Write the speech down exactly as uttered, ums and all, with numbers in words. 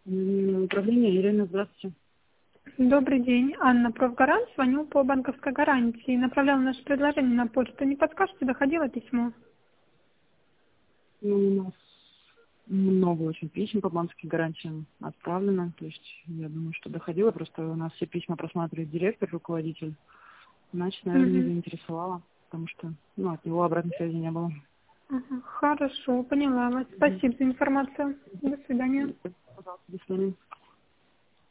М, Управление, Ирина, здравствуйте. Добрый день. Анна, профгарант. Звоню по банковской гарантии. Направляла наше предложение на почту. Не подскажете, доходило письмо? Ну, у нас много очень писем по банковским гарантиям отправлено. То есть я думаю, что доходило. Просто у нас все письма просматривает директор, руководитель. Значит, наверное, не Угу. заинтересовало, потому что ну, от него обратной связи не было. Ага, хорошо, поняла вас. Мгм. Спасибо за информацию. До свидания. Пожалуйста, до свидания.